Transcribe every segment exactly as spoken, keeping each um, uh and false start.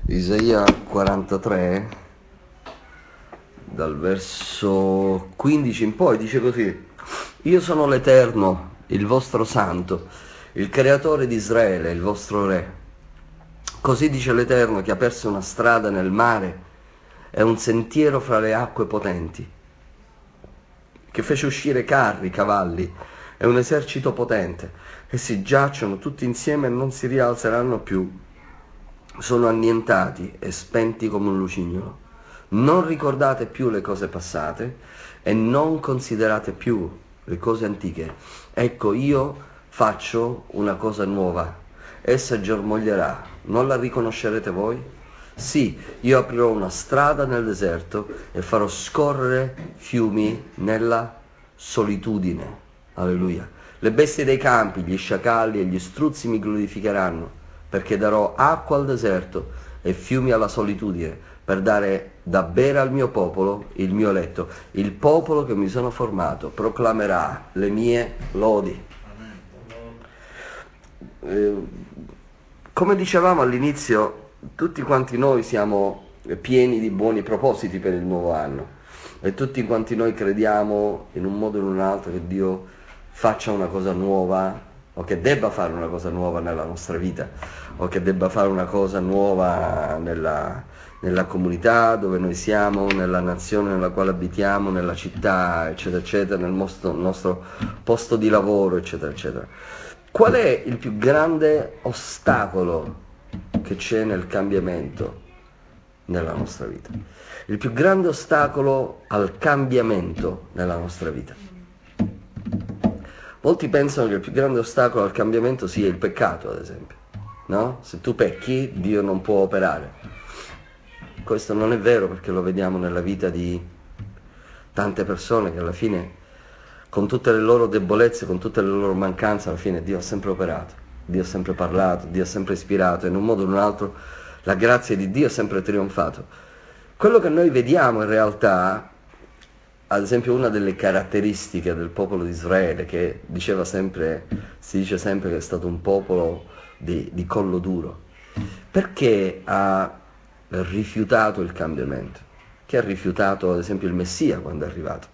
Isaia quarantatré, dal verso quindici in poi, dice così: Io sono l'Eterno, il vostro Santo, il Creatore di Israele, il vostro Re. Così dice l'Eterno, che aperse una strada nel mare e un sentiero fra le acque potenti, che fece uscire carri, cavalli e un esercito potente. Essi giacciono tutti insieme e non si rialzeranno più. Sono annientati e spenti come un lucignolo. Non ricordate più le cose passate e non considerate più le cose antiche. Ecco, io faccio una cosa nuova. Essa germoglierà. Non la riconoscerete voi? Sì, io aprirò una strada nel deserto e farò scorrere fiumi nella solitudine. Alleluia. Le bestie dei campi, gli sciacalli e gli struzzi mi glorificheranno, perché darò acqua al deserto e fiumi alla solitudine, per dare da bere al mio popolo, il mio eletto. Il popolo che mi sono formato proclamerà le mie lodi. Eh, come dicevamo all'inizio, tutti quanti noi siamo pieni di buoni propositi per il nuovo anno e tutti quanti noi crediamo in un modo o in un altro che Dio faccia una cosa nuova, o che debba fare una cosa nuova nella nostra vita, o che debba fare una cosa nuova nella, nella comunità dove noi siamo, nella nazione nella quale abitiamo, nella città, eccetera, eccetera, nel nostro, nostro posto di lavoro, eccetera, eccetera. Qual è il più grande ostacolo che c'è nel cambiamento nella nostra vita? Il più grande ostacolo al cambiamento nella nostra vita. Molti pensano che il più grande ostacolo al cambiamento sia il peccato, ad esempio. No? Se tu pecchi, Dio non può operare. Questo non è vero, perché lo vediamo nella vita di tante persone che alla fine, con tutte le loro debolezze, con tutte le loro mancanze, alla fine Dio ha sempre operato, Dio ha sempre parlato, Dio ha sempre ispirato, e in un modo o in un altro la grazia di Dio ha sempre trionfato. Quello che noi vediamo in realtà, ad esempio, una delle caratteristiche del popolo di Israele, che diceva sempre, si dice sempre che è stato un popolo di, di collo duro, perché ha rifiutato il cambiamento, che ha rifiutato ad esempio il Messia quando è arrivato.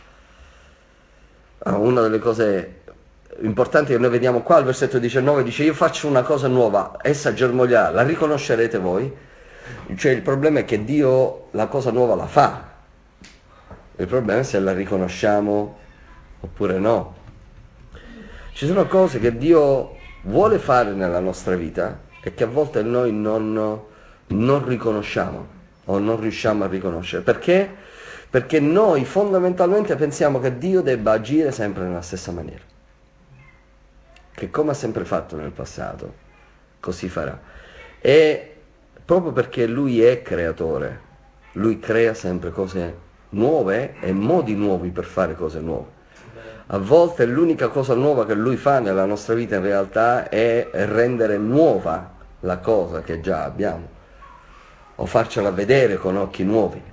Una delle cose importanti che noi vediamo qua al versetto diciannove dice: io faccio una cosa nuova, essa germoglierà, la riconoscerete voi? Cioè il problema è che Dio la cosa nuova la fa, il problema è se la riconosciamo oppure no. Ci sono cose che Dio vuole fare nella nostra vita e che a volte noi non, non riconosciamo o non riusciamo a riconoscere. Perché? Perché noi fondamentalmente pensiamo che Dio debba agire sempre nella stessa maniera, che come ha sempre fatto nel passato, così farà. E proprio perché Lui è creatore, Lui crea sempre cose nuove e modi nuovi per fare cose nuove. A volte l'unica cosa nuova che Lui fa nella nostra vita in realtà è rendere nuova la cosa che già abbiamo, o farcela vedere con occhi nuovi.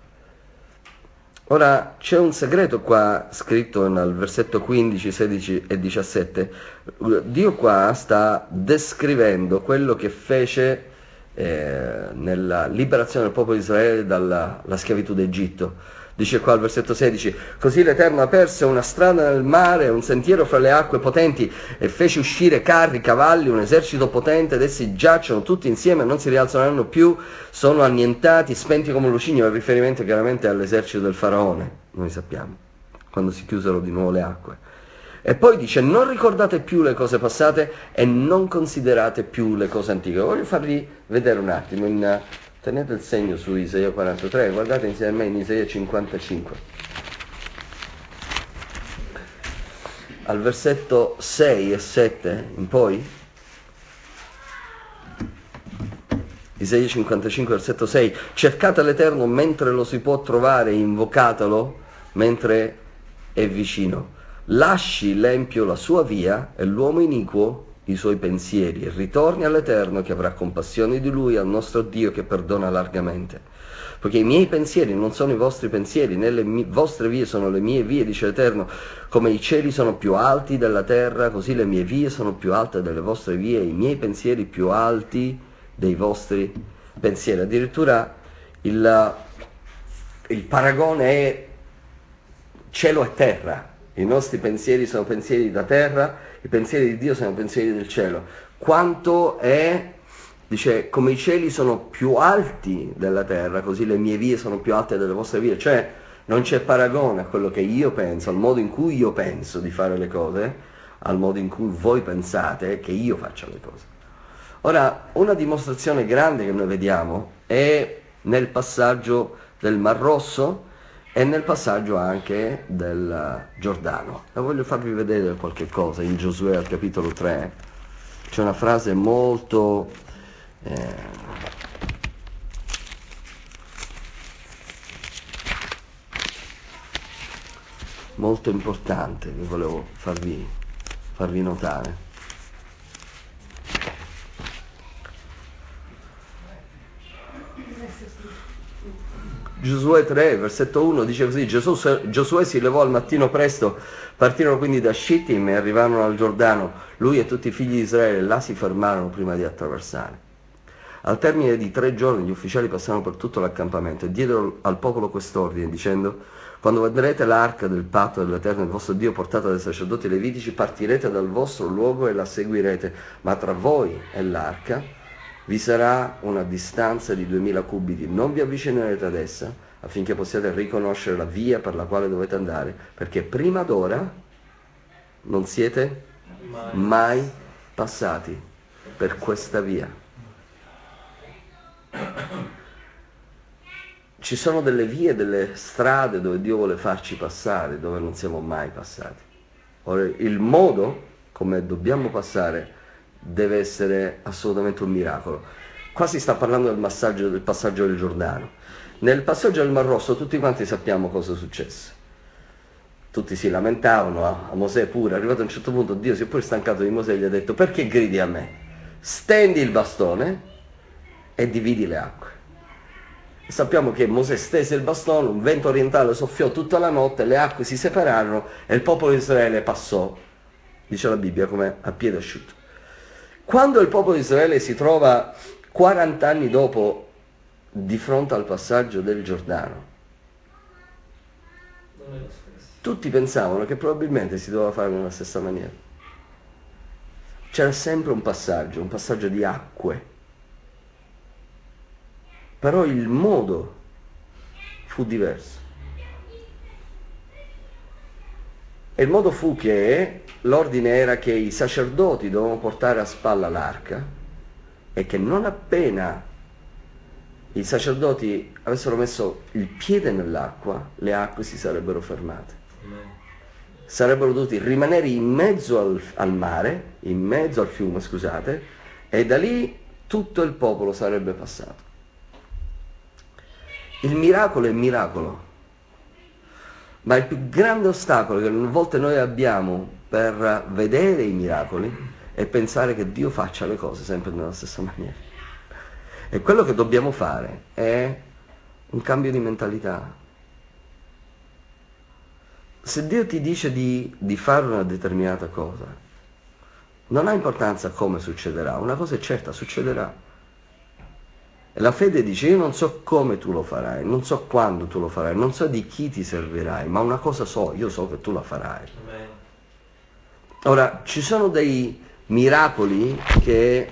Ora, c'è un segreto qua scritto nel versetto quindici, sedici e diciassette. Dio qua sta descrivendo quello che fece eh, nella liberazione del popolo di Israele dalla la schiavitù d'Egitto. Dice qua al versetto sedici: così l'Eterno aperse una strada nel mare, un sentiero fra le acque potenti, e fece uscire carri, cavalli, un esercito potente, ed essi giacciono tutti insieme e non si rialzeranno più, sono annientati, spenti come un lucignolo. Il riferimento chiaramente all'esercito del faraone, noi sappiamo, quando si chiusero di nuovo le acque. E poi dice: non ricordate più le cose passate e non considerate più le cose antiche. Voglio farvi vedere un attimo, in, tenete il segno su Isaia quarantatré, guardate insieme a me in Isaia cinquantacinque. Al versetto sei e sette in poi, Isaia cinquantacinque, versetto sei: cercate l'Eterno mentre lo si può trovare, invocatelo mentre è vicino. Lasci l'empio la sua via e l'uomo iniquo i suoi pensieri, e ritorni all'Eterno, che avrà compassione di lui, al nostro Dio che perdona largamente. Poiché i miei pensieri non sono i vostri pensieri, né le mie, vostre vie sono le mie vie, dice l'Eterno. Come i cieli sono più alti della terra, così le mie vie sono più alte delle vostre vie, e i miei pensieri più alti dei vostri pensieri, addirittura il, il paragone è cielo e terra. I nostri pensieri sono pensieri da terra, i pensieri di Dio sono pensieri del cielo. Quanto è, dice, come i cieli sono più alti della terra, così le mie vie sono più alte delle vostre vie. Cioè non c'è paragone a quello che io penso, al modo in cui io penso di fare le cose, al modo in cui voi pensate che io faccia le cose. Ora, una dimostrazione grande che noi vediamo è nel passaggio del Mar Rosso e nel passaggio anche del Giordano. E voglio farvi vedere qualche cosa in Giosuè al capitolo tre. C'è una frase molto eh, molto importante che volevo farvi, farvi notare. Giosuè tre, versetto uno, dice così: Gesù, Giosuè si levò al mattino presto, partirono quindi da Shittim e arrivarono al Giordano. Lui e tutti i figli di Israele là si fermarono prima di attraversare. Al termine di tre giorni gli ufficiali passarono per tutto l'accampamento e diedero al popolo quest'ordine, dicendo: quando vedrete l'arca del patto dell'Eterno, il vostro Dio, portata dai sacerdoti levitici, partirete dal vostro luogo e la seguirete, ma tra voi e l'arca vi sarà una distanza di duemila cubiti, non vi avvicinerete ad essa, affinché possiate riconoscere la via per la quale dovete andare, perché prima d'ora non siete mai passati per questa via. Ci sono delle vie, delle strade dove Dio vuole farci passare, dove non siamo mai passati. Ora, il modo come dobbiamo passare deve essere assolutamente un miracolo. Qua si sta parlando del passaggio, del passaggio del Giordano. Nel passaggio del Mar Rosso tutti quanti sappiamo cosa successe. Tutti si lamentavano, a Mosè pure. Arrivato a un certo punto Dio si è pure stancato di Mosè e gli ha detto: perché gridi a me? Stendi il bastone e dividi le acque. E sappiamo che Mosè stese il bastone, un vento orientale soffiò tutta la notte, le acque si separarono e il popolo di Israele passò, dice la Bibbia, come a piede asciutto. Quando il popolo di Israele si trova quaranta anni dopo di fronte al passaggio del Giordano, tutti pensavano che probabilmente si doveva fare nella stessa maniera. C'era sempre un passaggio, un passaggio di acque, però il modo fu diverso. E il modo fu che l'ordine era che i sacerdoti dovevano portare a spalla l'arca e che non appena i sacerdoti avessero messo il piede nell'acqua, le acque si sarebbero fermate. Sarebbero dovuti rimanere in mezzo al, al mare, in mezzo al fiume, scusate, e da lì tutto il popolo sarebbe passato. Il miracolo è miracolo. Ma il più grande ostacolo che a volte noi abbiamo per vedere i miracoli è pensare che Dio faccia le cose sempre nella stessa maniera. E quello che dobbiamo fare è un cambio di mentalità. Se Dio ti dice di, di fare una determinata cosa, non ha importanza come succederà, una cosa è certa, succederà. E la fede dice: io non so come tu lo farai, non so quando tu lo farai, non so di chi ti servirai, ma una cosa so, io so che tu la farai. Amen. Ora, ci sono dei miracoli che,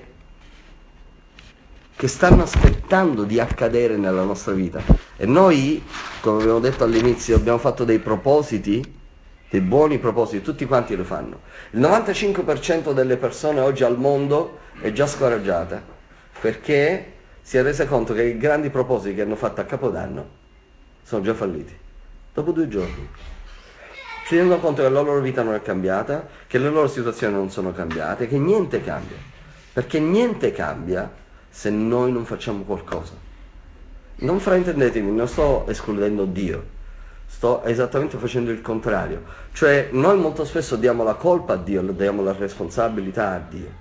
che stanno aspettando di accadere nella nostra vita. E noi, come abbiamo detto all'inizio, abbiamo fatto dei propositi, dei buoni propositi, tutti quanti lo fanno. Il novantacinque per cento delle persone oggi al mondo è già scoraggiata, perché si è resa conto che i grandi propositi che hanno fatto a Capodanno sono già falliti. Dopo due giorni si rendono conto che la loro vita non è cambiata, che le loro situazioni non sono cambiate, che niente cambia. Perché niente cambia se noi non facciamo qualcosa. Non fraintendetemi, non sto escludendo Dio, sto esattamente facendo il contrario. Cioè noi molto spesso diamo la colpa a Dio, diamo la responsabilità a Dio,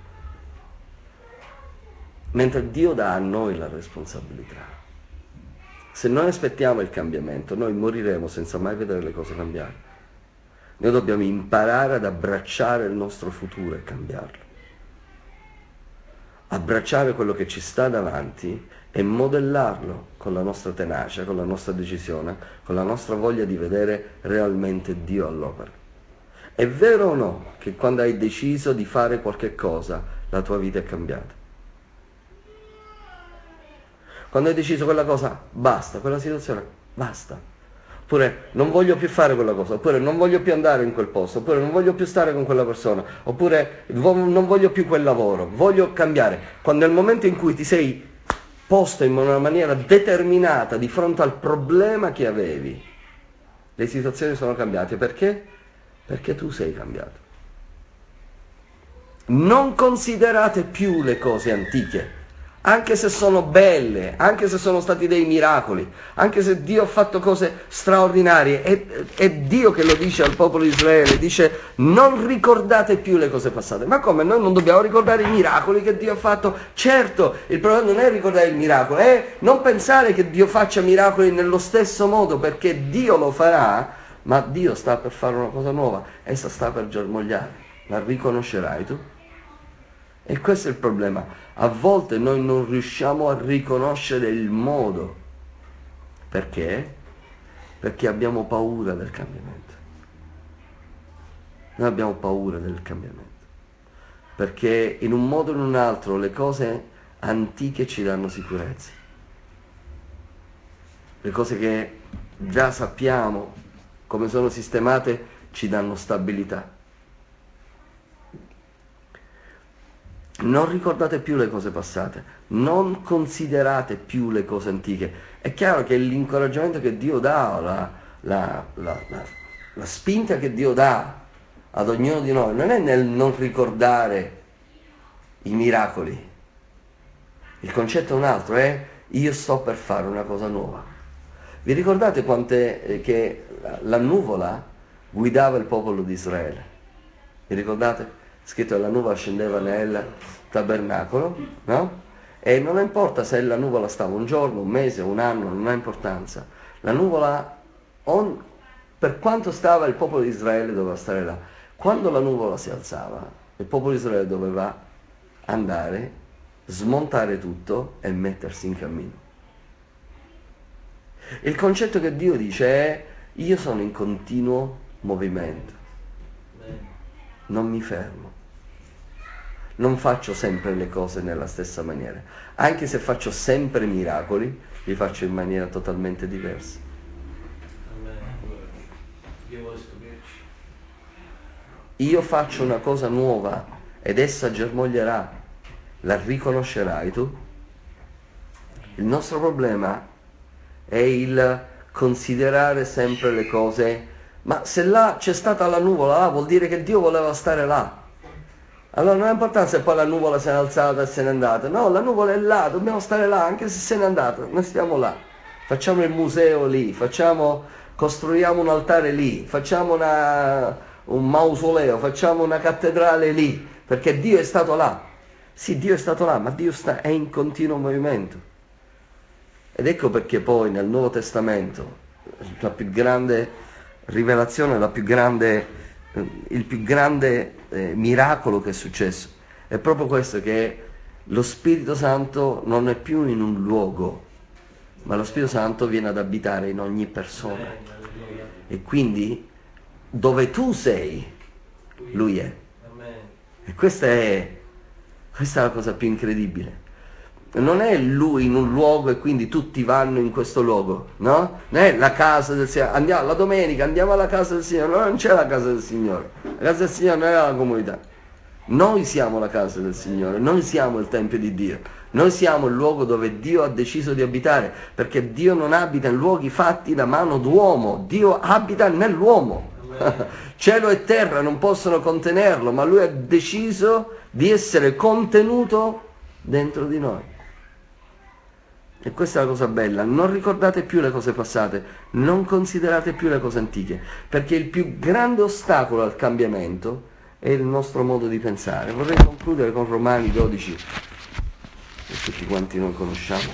mentre Dio dà a noi la responsabilità. Se noi aspettiamo il cambiamento, noi moriremo senza mai vedere le cose cambiare. Noi dobbiamo imparare ad abbracciare il nostro futuro e cambiarlo. Abbracciare quello che ci sta davanti e modellarlo con la nostra tenacia, con la nostra decisione, con la nostra voglia di vedere realmente Dio all'opera. È vero o no che quando hai deciso di fare qualche cosa, la tua vita è cambiata? Quando hai deciso quella cosa, basta, quella situazione, basta. Oppure non voglio più fare quella cosa, oppure non voglio più andare in quel posto, oppure non voglio più stare con quella persona, oppure vo- non voglio più quel lavoro, voglio cambiare. Quando è il momento in cui ti sei posto in una maniera determinata di fronte al problema che avevi, le situazioni sono cambiate. Perché? Perché tu sei cambiato. Non considerate più le cose antiche, anche se sono belle, anche se sono stati dei miracoli, anche se Dio ha fatto cose straordinarie. È, è Dio che lo dice al popolo di Israele, dice: non ricordate più le cose passate. Ma come? Noi non dobbiamo ricordare i miracoli che Dio ha fatto? Certo, il problema non è ricordare il miracolo, è non pensare che Dio faccia miracoli nello stesso modo, perché Dio lo farà, ma Dio sta per fare una cosa nuova, essa sta per germogliare. La riconoscerai tu? E questo è il problema. A volte noi non riusciamo a riconoscere il modo. Perché? Perché abbiamo paura del cambiamento. Noi abbiamo paura del cambiamento. Perché in un modo o in un altro le cose antiche ci danno sicurezza. Le cose che già sappiamo come sono sistemate ci danno stabilità. Non ricordate più le cose passate, non considerate più le cose antiche. È chiaro che l'incoraggiamento che Dio dà, la, la, la, la, la spinta che Dio dà ad ognuno di noi, non è nel non ricordare i miracoli. Il concetto è un altro, è: io sto per fare una cosa nuova. Vi ricordate quante, eh, che la nuvola guidava il popolo di Israele? Vi ricordate? Scritto che la nuvola scendeva nel tabernacolo, no? E non importa se la nuvola stava un giorno, un mese, un anno, non ha importanza. La nuvola, on, per quanto stava il popolo di Israele, doveva stare là. Quando la nuvola si alzava, il popolo di Israele doveva andare, smontare tutto e mettersi in cammino. Il concetto che Dio dice è: io sono in continuo movimento, non mi fermo. Non faccio sempre le cose nella stessa maniera. Anche se faccio sempre miracoli, li faccio in maniera totalmente diversa. Io faccio una cosa nuova ed essa germoglierà. La riconoscerai tu? Il nostro problema è il considerare sempre le cose: ma se là c'è stata la nuvola, là vuol dire che Dio voleva stare là. Allora non ha importanza se poi la nuvola si è alzata e se n'è andata. No, la nuvola è là, dobbiamo stare là, anche se se n'è andata, noi stiamo là. Facciamo il museo lì, facciamo, costruiamo un altare lì, facciamo una, un mausoleo, facciamo una cattedrale lì, perché Dio è stato là. Sì, Dio è stato là, ma Dio sta, è in continuo movimento. Ed ecco perché poi nel Nuovo Testamento la più grande rivelazione, la più grande, il più grande eh, miracolo che è successo è proprio questo, che lo Spirito Santo non è più in un luogo, ma lo Spirito Santo viene ad abitare in ogni persona. E quindi dove tu sei, Lui è. E questa è, questa è la cosa più incredibile. Non è Lui in un luogo e quindi tutti vanno in questo luogo, no? Non è la casa del Signore, andiamo la domenica, andiamo alla casa del Signore. No, non c'è la casa del Signore, la casa del Signore non è la comunità. Noi siamo la casa del Signore, noi siamo il Tempio di Dio, noi siamo il luogo dove Dio ha deciso di abitare, perché Dio non abita in luoghi fatti da mano d'uomo, Dio abita nell'uomo. Cielo e terra non possono contenerlo, ma Lui ha deciso di essere contenuto dentro di noi. E questa è la cosa bella: non ricordate più le cose passate, non considerate più le cose antiche, perché il più grande ostacolo al cambiamento è il nostro modo di pensare. Vorrei concludere con Romani dodici, che tutti quanti noi conosciamo.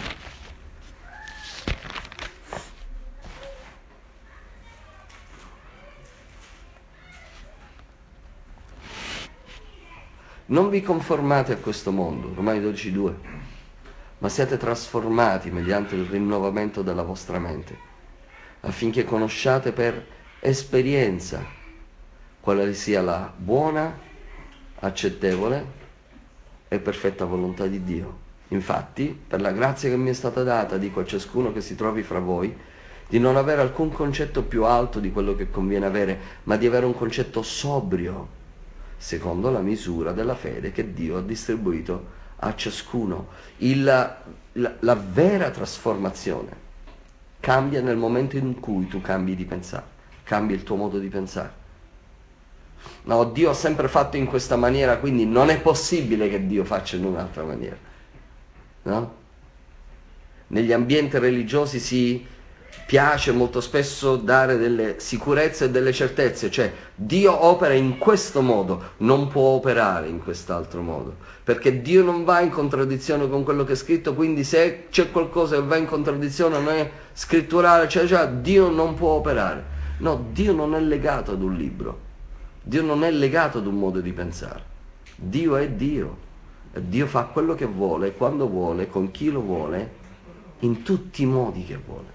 Non vi conformate a questo mondo, Romani dodici due, ma siate trasformati mediante il rinnovamento della vostra mente, affinché conosciate per esperienza quale sia la buona, accettevole e perfetta volontà di Dio. Infatti, per la grazia che mi è stata data, dico a ciascuno che si trovi fra voi, di non avere alcun concetto più alto di quello che conviene avere, ma di avere un concetto sobrio, secondo la misura della fede che Dio ha distribuito a ciascuno. Il, la, la vera trasformazione cambia nel momento in cui tu cambi di pensare, cambi il tuo modo di pensare. No, Dio ha sempre fatto in questa maniera, quindi non è possibile che Dio faccia in un'altra maniera. No? Negli ambienti religiosi si piace molto spesso dare delle sicurezze e delle certezze, cioè Dio opera in questo modo, non può operare in quest'altro modo, perché Dio non va in contraddizione con quello che è scritto, quindi se c'è qualcosa che va in contraddizione, non è scritturale, cioè, cioè Dio non può operare. No, Dio non è legato ad un libro, Dio non è legato ad un modo di pensare, Dio è Dio, e Dio fa quello che vuole, quando vuole, con chi lo vuole, in tutti i modi che vuole.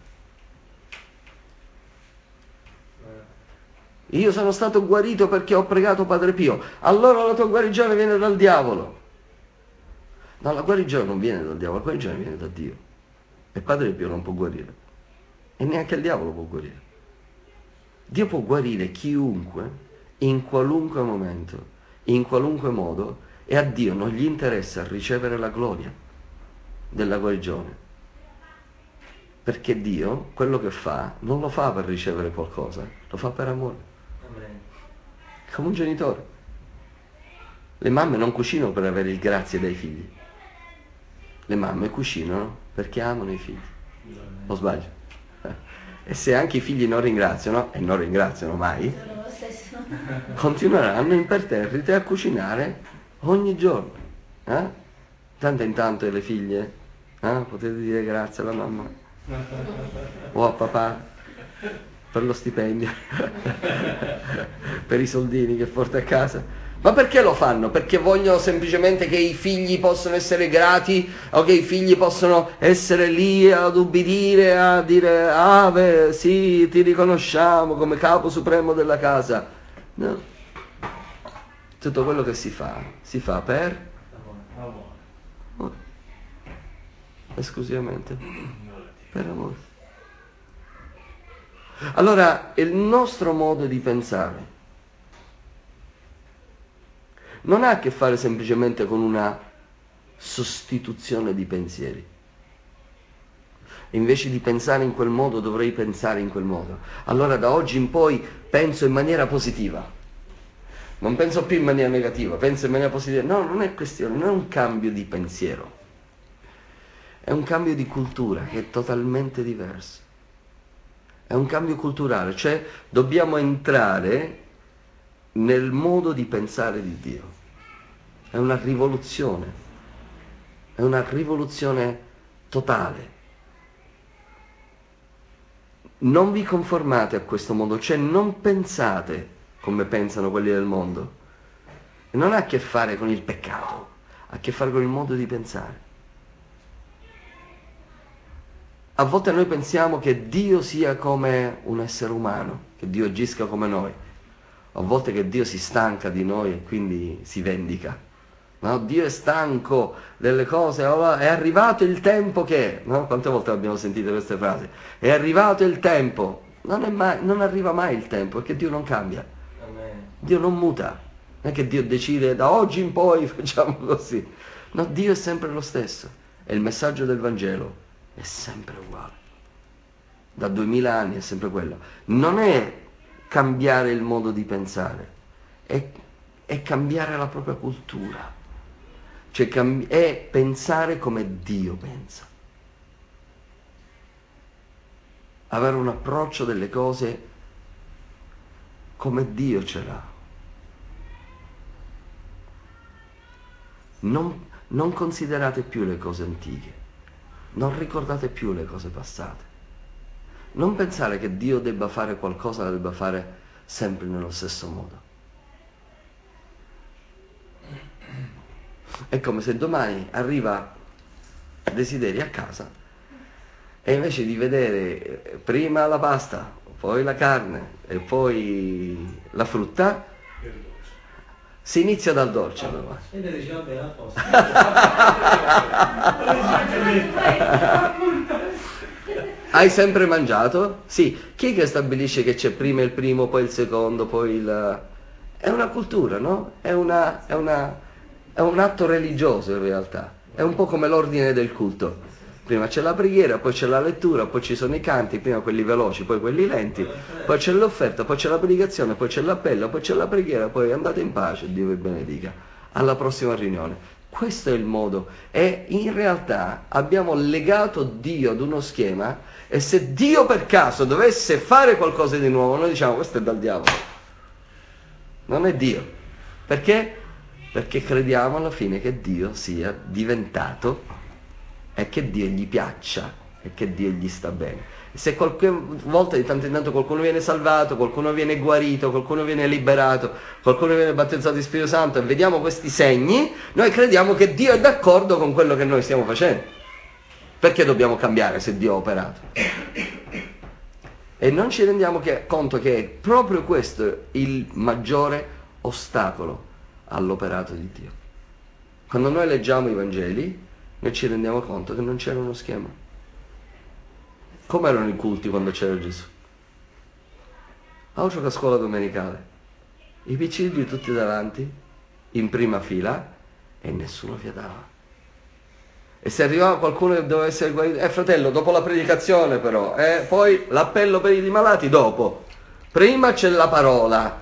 Io sono stato guarito perché ho pregato Padre Pio, allora la tua guarigione viene dal diavolo. No, la guarigione non viene dal diavolo, la guarigione viene da Dio. E Padre Pio non può guarire. E neanche il diavolo può guarire. Dio può guarire chiunque, in qualunque momento, in qualunque modo, e a Dio non gli interessa ricevere la gloria della guarigione. Perché Dio, quello che fa, non lo fa per ricevere qualcosa, lo fa per amore. Come un genitore. Le mamme non cucinano per avere il grazie dai figli. Le mamme cucinano perché amano i figli. O sbaglio? E se anche i figli non ringraziano, e non ringraziano mai, continueranno imperterrite a cucinare ogni giorno. Eh? Tanto in tanto le figlie, eh? Potete dire grazie alla mamma o a papà per lo stipendio, per i soldini che porta a casa. Ma perché lo fanno? Perché vogliono semplicemente che i figli possano essere grati, o che i figli possano essere lì ad ubbidire, a dire ah beh, sì, ti riconosciamo come capo supremo della casa. No. Tutto quello che si fa, si fa per amore. Esclusivamente per amore. Allora, il nostro modo di pensare non ha a che fare semplicemente con una sostituzione di pensieri. Invece di pensare in quel modo, dovrei pensare in quel modo. Allora da oggi in poi penso in maniera positiva. Non penso più in maniera negativa, penso in maniera positiva. No, non è questione, non è un cambio di pensiero. È un cambio di cultura che è totalmente diverso. È un cambio culturale, cioè dobbiamo entrare nel modo di pensare di Dio. È una rivoluzione, è una rivoluzione totale. Non vi conformate a questo mondo, cioè non pensate come pensano quelli del mondo. E non ha a che fare con il peccato, ha a che fare con il modo di pensare. A volte noi pensiamo che Dio sia come un essere umano, che Dio agisca come noi. A volte che Dio si stanca di noi e quindi si vendica. No? Dio è stanco delle cose, è arrivato il tempo che... No? Quante volte abbiamo sentito queste frasi? È arrivato il tempo. Non, è mai, non arriva mai il tempo, perché Dio non cambia. Amen. Dio non muta. Non è che Dio decide da oggi in poi facciamo così. No, Dio è sempre lo stesso. E il messaggio del Vangelo è sempre uguale. Da duemila anni è sempre quello. Non è cambiare il modo di pensare, è, è cambiare la propria cultura. Cioè cambi- è pensare come Dio pensa. Avere un approccio delle cose come Dio ce l'ha. Non, non considerate più le cose antiche. Non ricordate più le cose passate. Non pensare che Dio debba fare qualcosa, la debba fare sempre nello stesso modo. È come se domani arriva desideri a casa, e invece di vedere prima la pasta, poi la carne e poi la frutta, si inizia dal dolce. Allora, e te dici, vabbè, a posto. Hai sempre mangiato? Sì. Chi è che stabilisce che c'è prima il primo, poi il secondo, poi il... È una cultura, no? È, una, è, una, è un atto religioso in realtà. È un po' come l'ordine del culto. Prima c'è la preghiera, poi c'è la lettura, poi ci sono i canti, prima quelli veloci, poi quelli lenti, poi c'è l'offerta, poi c'è la predicazione, poi c'è l'appello, poi c'è la preghiera, poi andate in pace, Dio vi benedica. Alla prossima riunione. Questo è il modo. E in realtà abbiamo legato Dio ad uno schema, e se Dio per caso dovesse fare qualcosa di nuovo, noi diciamo questo è dal diavolo. Non è Dio. Perché? Perché crediamo alla fine che Dio sia diventato e che Dio gli piaccia e che Dio gli sta bene. Se qualche volta di tanto in tanto qualcuno viene salvato, qualcuno viene guarito, qualcuno viene liberato, qualcuno viene battezzato di Spirito Santo e vediamo questi segni, noi crediamo che Dio è d'accordo con quello che noi stiamo facendo. Perché dobbiamo cambiare se Dio ha operato? E non ci rendiamo che, conto che è proprio questo il maggiore ostacolo all'operato di Dio. Quando noi leggiamo i Vangeli, noi ci rendiamo conto che non c'era uno schema. Come erano i culti quando c'era Gesù? Altro che a scuola domenicale. I piccini tutti davanti, in prima fila, e nessuno fiatava. E se arrivava qualcuno che doveva essere guarito, eh fratello, dopo la predicazione però, eh, poi l'appello per i malati dopo. Prima c'è la parola.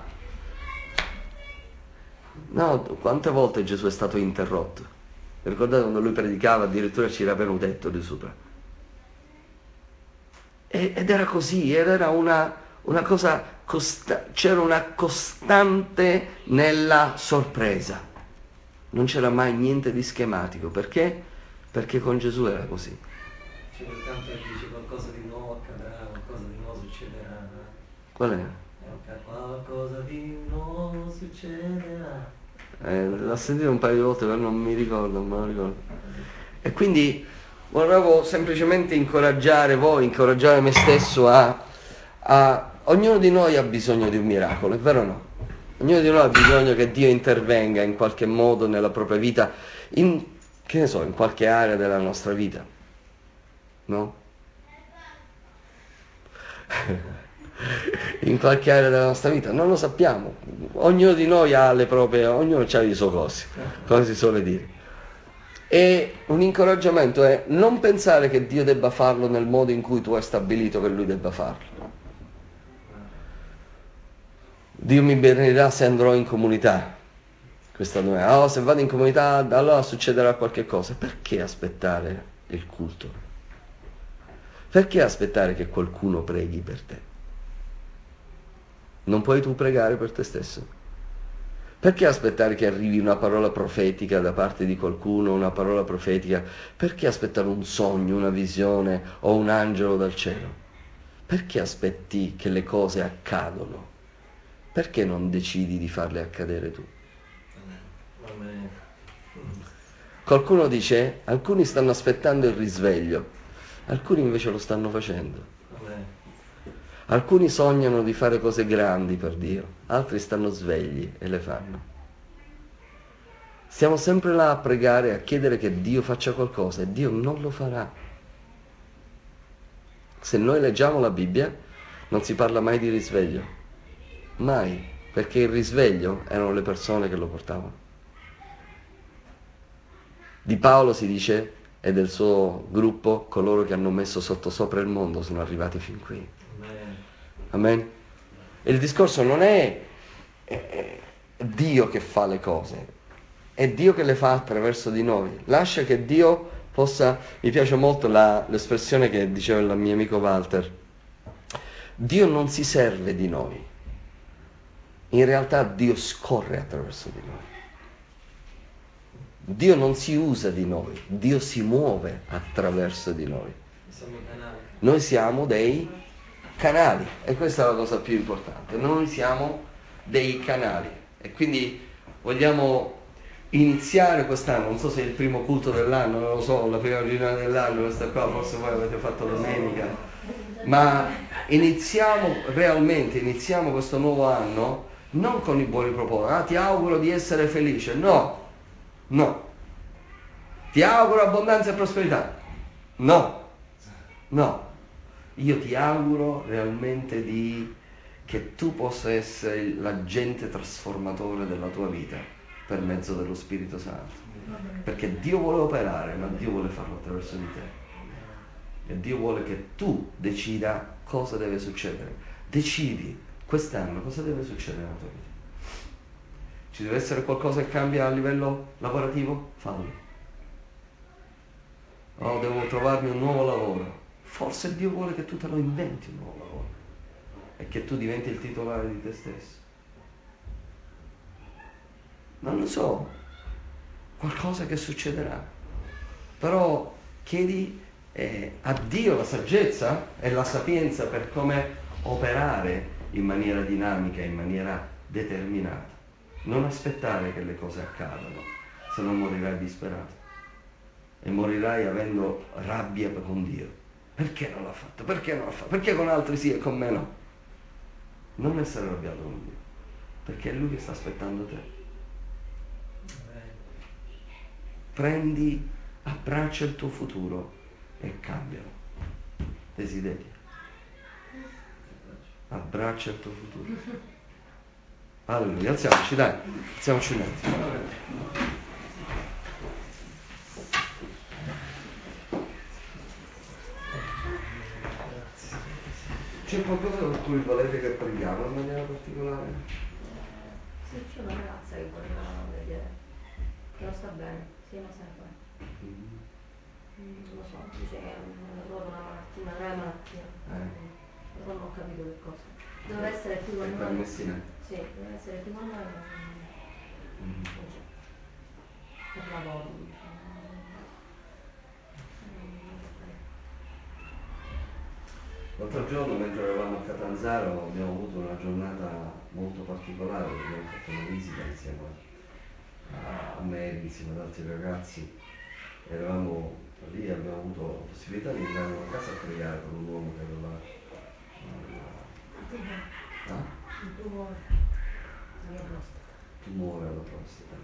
No, quante volte Gesù è stato interrotto? Ricordate quando lui predicava, addirittura ci era venuto detto di sopra. E, ed era così, ed era una, una cosa, costa- c'era una costante nella sorpresa. Non c'era mai niente di schematico. Perché? Perché con Gesù era così. C'è tanto che dice qualcosa di nuovo accadrà, qualcosa di nuovo succederà. Qual è? Qualcosa di nuovo succederà. Eh, l'ho sentito un paio di volte, però non mi ricordo, non me lo ricordo. E quindi volevo semplicemente incoraggiare voi, incoraggiare me stesso a, a... Ognuno di noi ha bisogno di un miracolo, è vero o no? Ognuno di noi ha bisogno che Dio intervenga in qualche modo nella propria vita, in, che ne so, in qualche area della nostra vita. No? In qualche area della nostra vita, non lo sappiamo. Ognuno di noi ha le proprie, ognuno ha i suoi cosi, come si suole dire. E un incoraggiamento è non pensare che Dio debba farlo nel modo in cui tu hai stabilito che Lui debba farlo. Dio mi benedirà se andrò in comunità. Questa domanda, oh, se vado in comunità allora succederà qualche cosa. Perché aspettare il culto? Perché aspettare che qualcuno preghi per te? Non puoi tu pregare per te stesso? Perché aspettare che arrivi una parola profetica da parte di qualcuno, una parola profetica? Perché aspettare un sogno, una visione o un angelo dal cielo? Perché aspetti che le cose accadano? Perché non decidi di farle accadere tu? Qualcuno dice, alcuni stanno aspettando il risveglio, alcuni invece lo stanno facendo. Alcuni sognano di fare cose grandi per Dio, altri stanno svegli e le fanno. Stiamo sempre là a pregare, a chiedere che Dio faccia qualcosa e Dio non lo farà. Se noi leggiamo la Bibbia non si parla mai di risveglio, mai, perché il risveglio erano le persone che lo portavano. Di Paolo si dice, e del suo gruppo, coloro che hanno messo sottosopra il mondo sono arrivati fin qui. Amen. E il discorso non è, è Dio che fa le cose, è Dio che le fa attraverso di noi. Lascia che Dio possa, mi piace molto la, l'espressione che diceva il mio amico Walter, Dio non si serve di noi, in realtà Dio scorre attraverso di noi. Dio non si usa di noi, Dio si muove attraverso di noi. Noi siamo dei canali, e questa è la cosa più importante. Noi siamo dei canali e quindi vogliamo iniziare quest'anno, non so se è il primo culto dell'anno, non lo so, la prima riunione dell'anno, questa qua, forse voi avete fatto domenica, ma iniziamo realmente, iniziamo questo nuovo anno non con i buoni propositi, ah ti auguro di essere felice, no, no, ti auguro abbondanza e prosperità, no, no, io ti auguro realmente di che tu possa essere l'agente trasformatore della tua vita per mezzo dello Spirito Santo, perché Dio vuole operare, ma Dio vuole farlo attraverso di te, e Dio vuole che tu decida cosa deve succedere. Decidi quest'anno cosa deve succedere nella tua vita. Ci deve essere qualcosa che cambia a livello lavorativo? Fallo. Oh, devo trovarmi un nuovo lavoro. Forse Dio vuole che tu te lo inventi un nuovo lavoro e che tu diventi il titolare di te stesso. Non lo so, qualcosa che succederà. Però chiedi eh, a Dio la saggezza e la sapienza per come operare in maniera dinamica, in maniera determinata. Non aspettare che le cose accadano, se non morirai disperato e morirai avendo rabbia con Dio. Perché non l'ha fatto? Perché non l'ha fatto? Perché con altri sì e con me no? Non essere arrabbiato con Dio, perché è Lui che sta aspettando te. Prendi, abbraccia il tuo futuro e cambialo. Desideri. Abbraccia il tuo futuro. Alleluia, alziamoci, dai, alziamoci un attimo. C'è qualcosa per cui volete che preghiamo in maniera particolare? Sì, c'è una ragazza che vorremmo vedere, che non sta bene, sì, ma se ne fa. Mm. Non lo so, dice che è proprio una malattia, una grave malattia. Eh. Però non ho capito che cosa. Doveva essere più con noi. Messina? Sì, doveva essere più con noi, ma non c'è. Per lavoro. L'altro giorno, mentre eravamo a Catanzaro, abbiamo avuto una giornata molto particolare, abbiamo fatto una visita insieme a, a me, insieme ad altri ragazzi. Eravamo lì, abbiamo avuto la possibilità di andare a una casa a pregare con un uomo che aveva una, ah? un tumore alla prostata. tumore alla prostata.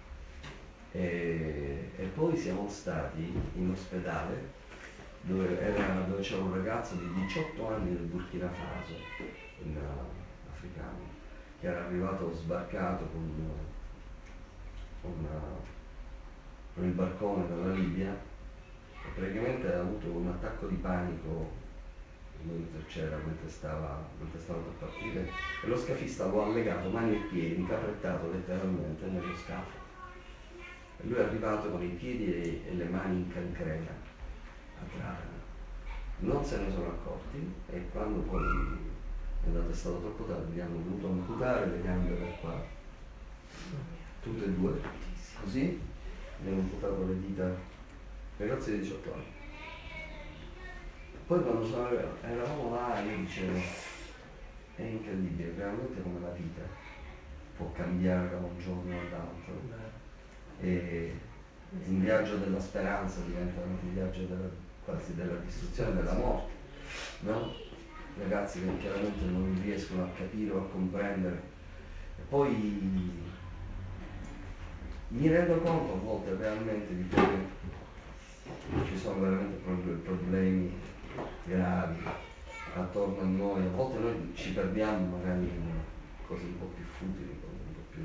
E, e poi siamo stati in ospedale dove, era, dove c'era un ragazzo di diciotto anni del Burkina Faso, in, uh, africano, che era arrivato sbarcato con, con, uh, con il barcone dalla Libia e praticamente ha avuto un attacco di panico mentre c'era, mentre stava, mentre stava per partire, e lo scafista lo ha legato mani e piedi, incaprettato letteralmente nello scafo. E lui è arrivato con i piedi e, e le mani in cancrena a Trapani. Non se ne sono accorti e quando poi è andato, è stato troppo tardi, gli hanno dovuto amputare le gambe da qua, tutte e due, così, gli hanno amputato le dita, ragazzi di diciotto anni. Poi quando sono, eravamo là io dicevo, è incredibile, veramente come la vita può cambiare da un giorno all'altro. E un viaggio della speranza diventa anche un viaggio della, quasi della distruzione, della morte, no? Ragazzi che chiaramente non riescono a capire o a comprendere. E poi mi rendo conto a volte realmente di come ci sono veramente problemi gravi attorno a noi. A volte noi ci perdiamo magari in cose un po' più futili, cose un po' più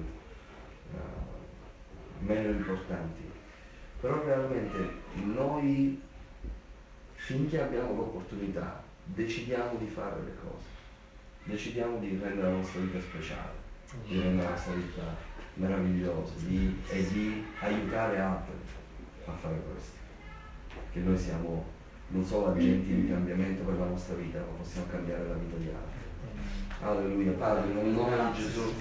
uh, meno importanti. Però realmente noi, finché abbiamo l'opportunità, decidiamo di fare le cose, decidiamo di rendere la nostra vita speciale, di rendere la nostra vita meravigliosa, di, e di aiutare altri a fare questo. Che noi siamo non solo agenti di cambiamento per la nostra vita, ma possiamo cambiare la vita di altri. Alleluia. Padre, nel nome di Gesù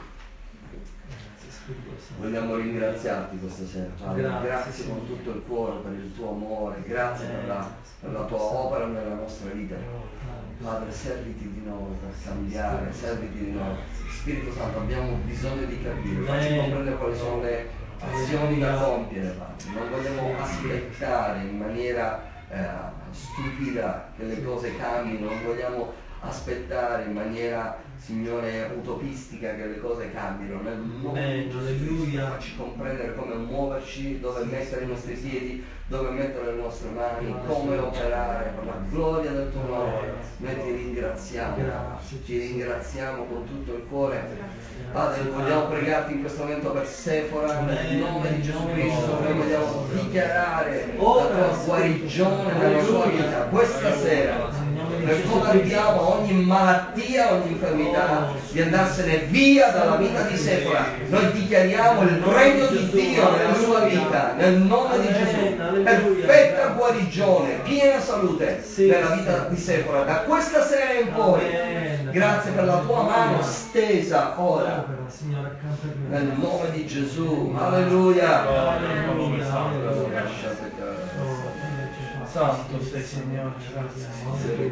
vogliamo ringraziarti questa sera, Padre. Grazie, grazie con tutto il cuore per il tuo amore, grazie per la, per la tua opera nella nostra vita. Padre, serviti di noi per cambiare, serviti di noi. Spirito Santo, abbiamo bisogno di capire, facci comprendere quali sono le azioni da compiere, Padre. Non vogliamo aspettare in maniera eh, stupida che le cose cambino, non vogliamo aspettare in maniera, Signore, utopistica che le cose cambino. Nel nome di Gesù, facci comprendere come muoverci, dove mettere i nostri piedi, dove mettere le nostre mani, come operare per la gloria del tuo nome. Noi ti ringraziamo, ti ringraziamo con tutto il cuore. Padre, vogliamo pregarti in questo momento per Sefora, nel nome di Gesù Cristo. Noi vogliamo dichiarare la tua guarigione nella sua vita questa sera. Per comandiamo ogni malattia, ogni infermità di andarsene via dalla vita di Sefora. Noi dichiariamo il regno di Dio nella sua vita, nel nome di Gesù. Perfetta guarigione, piena salute nella vita di Sefora. Da questa sera in poi, grazie per la tua mano stesa ora, nel nome di Gesù. Alleluia. Santo sei Signore, grazie Signore.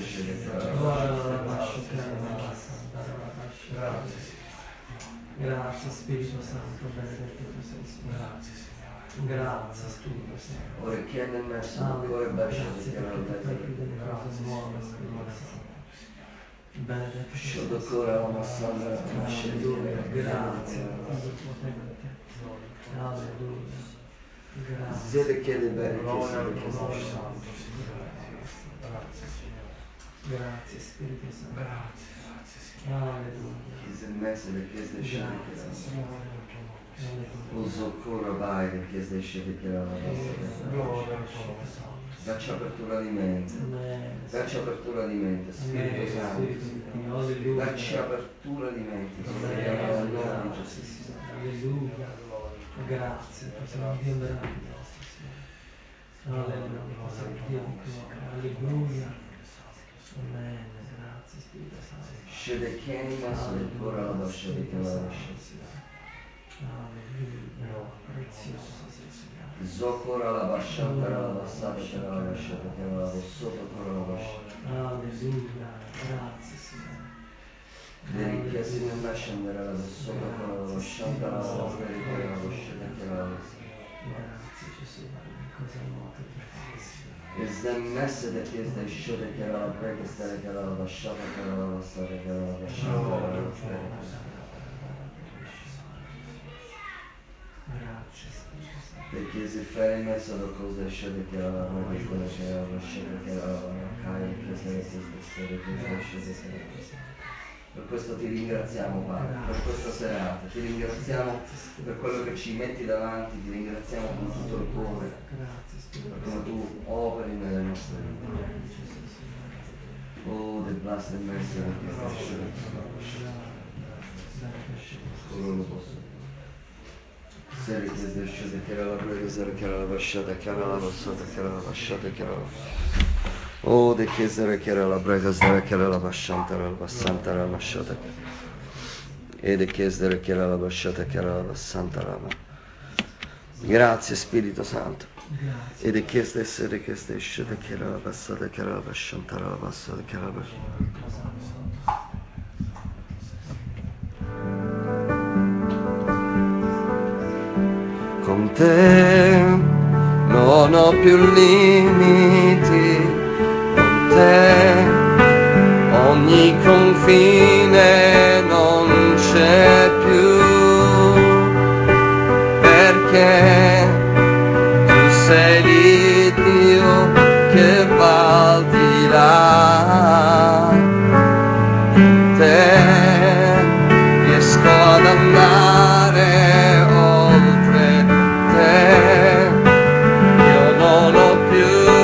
Grazie Spirito Santo, benedetto tu sei Signore. Grazie Signore. Grazie Spirito Santo. Ora chi è nel messo del cuore bacia Grazie che perché tu fai più delle cose nuove, Spirito Santo. Benedetto tu sei Sciolto ancora la massanda della Alleluia, grazie per il tuo potente. Alleluia. Grazie. Zede chiede bene che Gloria sia al che tuo nome sia. santo, Signore. Grazie Signore. Grazie Spirito Santo. Grazie, grazie Signore. Alleluia. Chiese il mese le chiese scende che Grazie la Signore. O socorro vai le chiese scende che la Gloria al tuo nome santo. Dacci apertura di mente. Dacci apertura di mente, Spirito Santo. Dacci apertura di mente, Signore, nel nome di Gesù. Alleluia. Grazie, possiamo un Dio meraviglioso, Signore. Alleluia, possiamo un Dio di gloria. Alleluia. Amen. Grazie Spirito Santo. Scende che anima sulle cuore la bascia di che la bascia. Alleluia. Prezioso sei Signore. Zocora la basciata la bassata che la basciata che la sotto con la basciata. Alleluia. Grazie Signore. Le richieste non nascenderà la sotto con la basciata la basciata che la basciata che la basciata. Grazie Gesù, cosa nuova ti fai, Signore. E smesse le chiese scende che la prega stare che la basciata che la bassata che la basciata che la basciata. Grazie Spirito Santo. Le chiese ferme sono cose scende che la prega quella che la basciata che la cae le chiese le chiese le chiese scende che la. Per questo ti ringraziamo Padre, per questa serata, ti ringraziamo per quello che ci metti davanti, ti ringraziamo con tutto il cuore, per come tu operi nelle nostre vite. Oh, the blessed mercy of the Come lo posso dire? Se le chiese scese che era la prega, se che era la basciata, che era la passata, che era la basciata, che era la. Oh, de chiesere che era la brega, che era la bascianta, era la passanta, era la basciata. E de chiesere che era la basciata, che era la passanta, era la. Grazie Spirito Santo. E de chieste essere che stesce, che era la passata, che era la bascianta, era la passata, che era la basciata. Con te non ho più limiti. Te, ogni confine non c'è più, perché tu sei l'Iddio che va al di là. Te riesco ad andare oltre te, io non ho più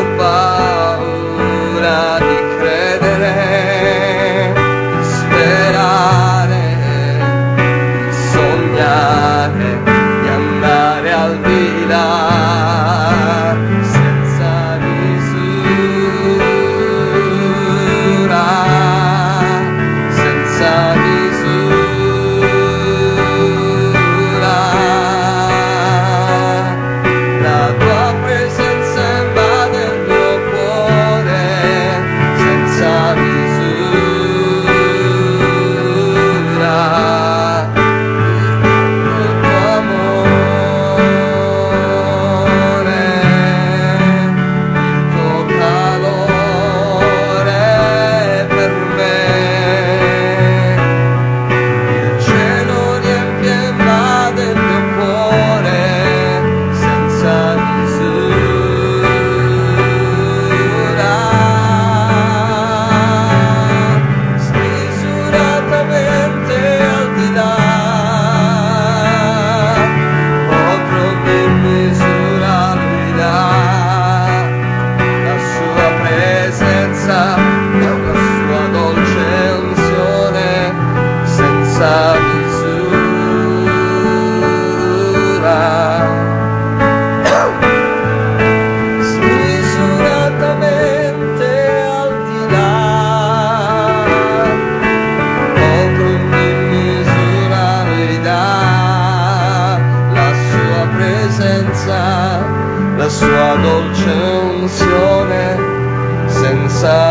senza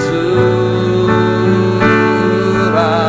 misura.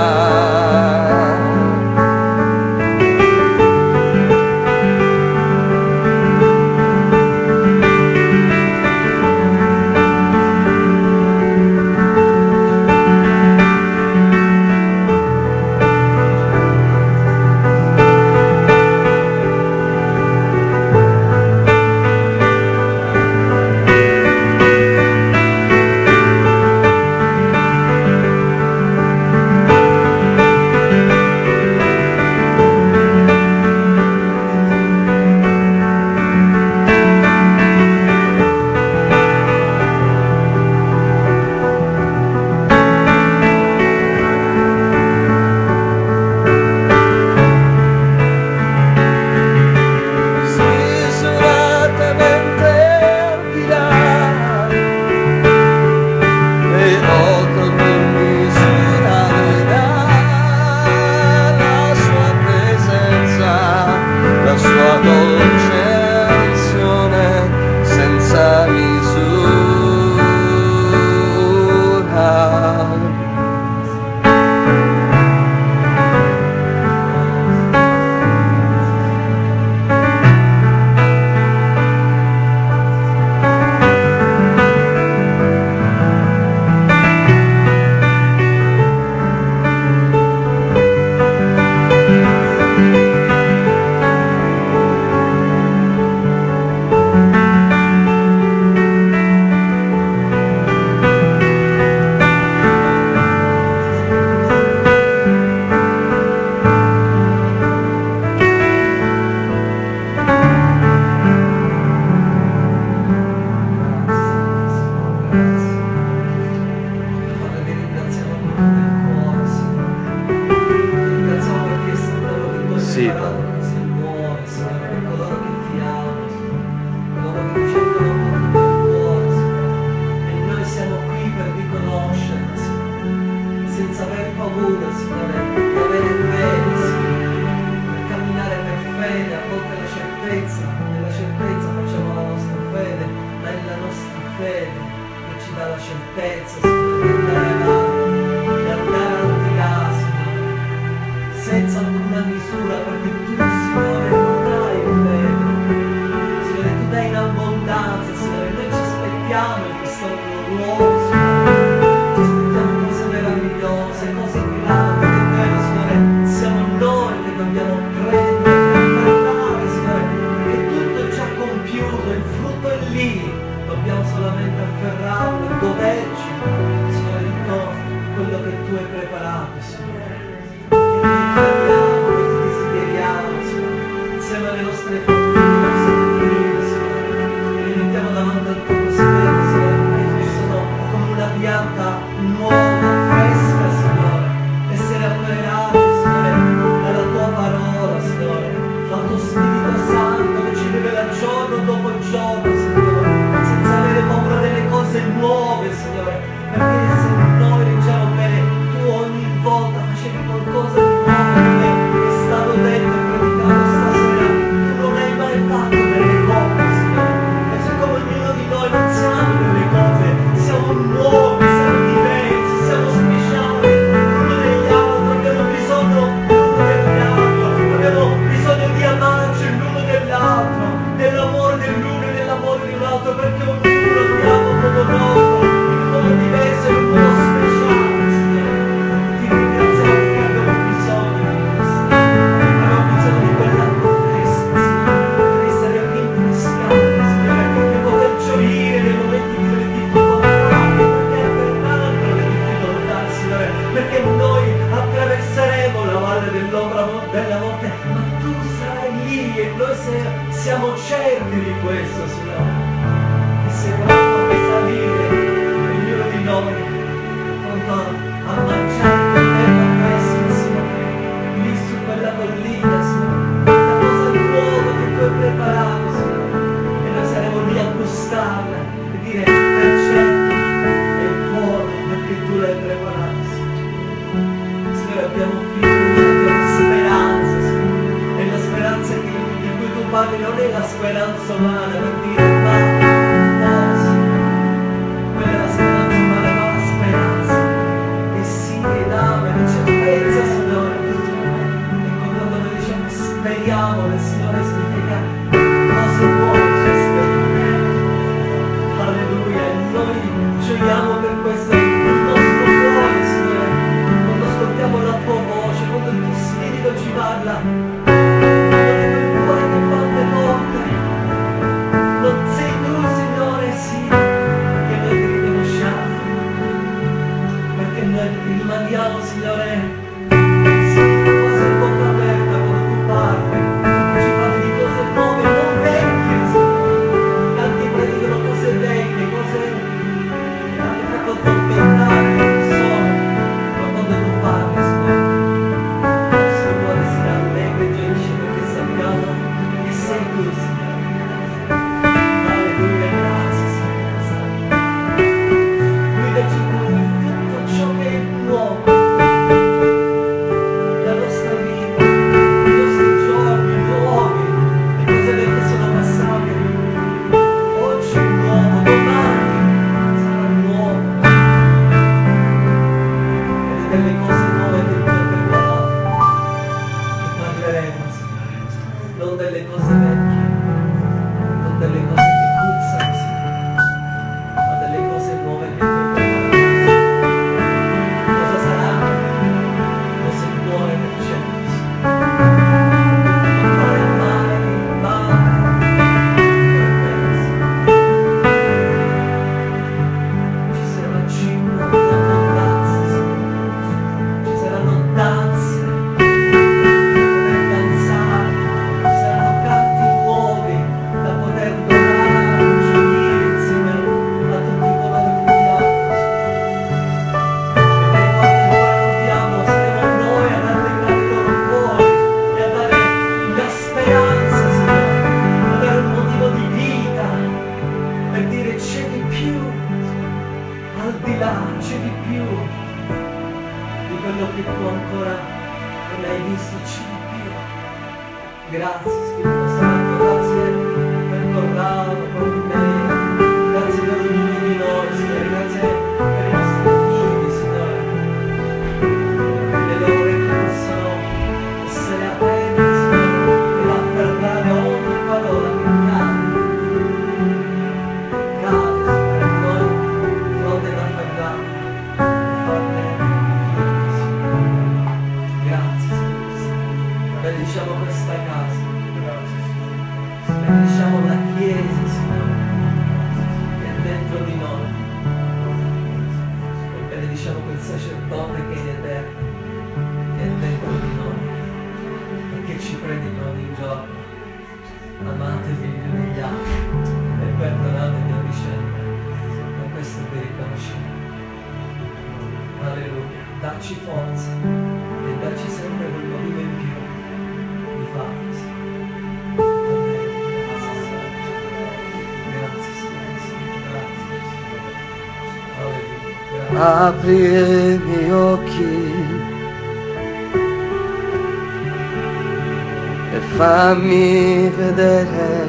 Padre, non è la speranza umana per dire ma forse noi gioiamo per questo, il nostro cuore, Signore, quando ascoltiamo la tua voce, quando il tuo spirito ci parla, quando quel cuore che batte forte, non sei tu, Signore, sì, che noi ti riconosciamo, perché noi rimaniamo, Signore, sì, cose in bocca aperta quando tu parli, ci parli di cose nuove, non vecchie, Signore. Tanti predicano cose vecchie, cose che hanno fatto addormentare, non sono, ma quando tu parli, Signore, il nostro cuore si rallegra e gioisce perché sappiamo che sei tu, Signore. Alleluia, grazie, Signore Santo. Guidaci in tutto ciò che è nuovo, la nostra vita, i nostri giorni, i luoghi, le cose vecchie sono passate. Oggi è nuovo, domani sarà nuovo. Ed è delle cose nuove che tu hai preparato, che parleremo, Signore, non delle cose vecchie, non delle cose che puzzano, Signore, ma delle cose nuove che tu hai preparato. Cosa saranno? Cose buone per certo, Signore. Non fare male, male per me, Signore. Ci sarà cibo in abbondanza, Signore. Ci saranno danze da poter danzare, ci saranno canti nuovi da poter adorare, gioire insieme a tutti coloro che ti amano, Signore. Perché quando noi abbiamo, saremo noi ad allegrare i loro cuori e a dare la speranza, Signore, a dare un motivo di vita per dire c'è di più, al di là c'è di più di quello che tu ancora non hai visto, c'è di più. Grazie Spirito Santo, grazie per Corrado, per me, grazie per ognuno di noi, Signore, grazie per i nostri figli, Signore, che le loro orecchie possano essere aperte, Signore, e afferrare ogni parola che cade, che cade, Signore, per noi fronte da afferrare, farne vita, Signore. Grazie, Spirito Santo. Benediciamo questa casa, benediciamo la Chiesa, Signore, che è dentro di noi, e benediciamo quel sacerdote che è in eterno, che è dentro di noi, e che ci predica ogni giorno. Amatevi gli uni gli altri e perdonatevi a vicenda, per questo vi riconosciamo. Alleluia, dacci forza e dacci sempre quel motivo in più di farlo, Signore. Grazie, Signore. Grazie, Signore. Alleluia. Grazie. Apri i miei occhi e fammi vedere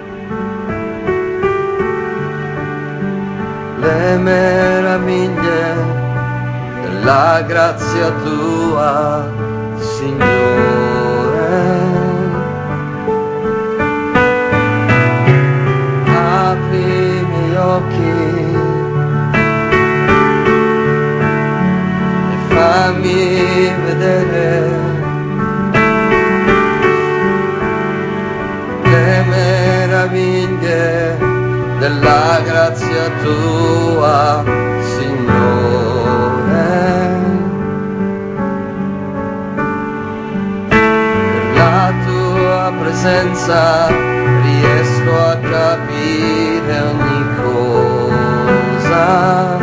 le meraviglie della grazia tua, Signore. Apri i miei occhi e fammi vedere le meraviglie della grazia tua, Signore. Per la tua presenza riesco a capire ogni cosa,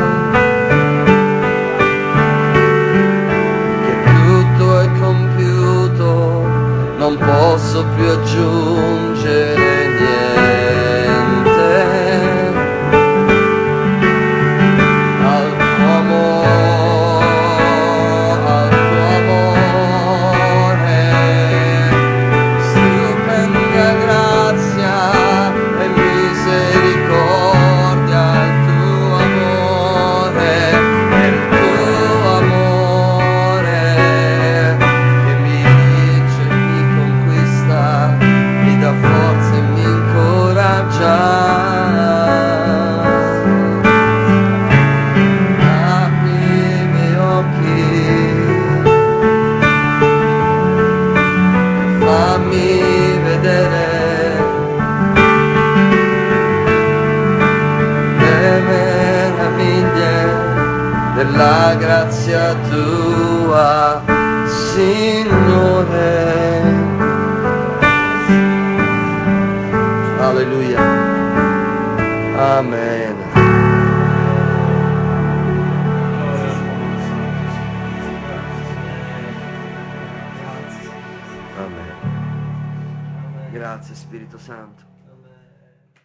che tutto è compiuto, non posso più aggiungere niente al tuo amore, al tuo amore, stupenda grazia e misericordia. per la grazia tua, Signore. Alleluia. Amen. Amen. Grazie Spirito Santo.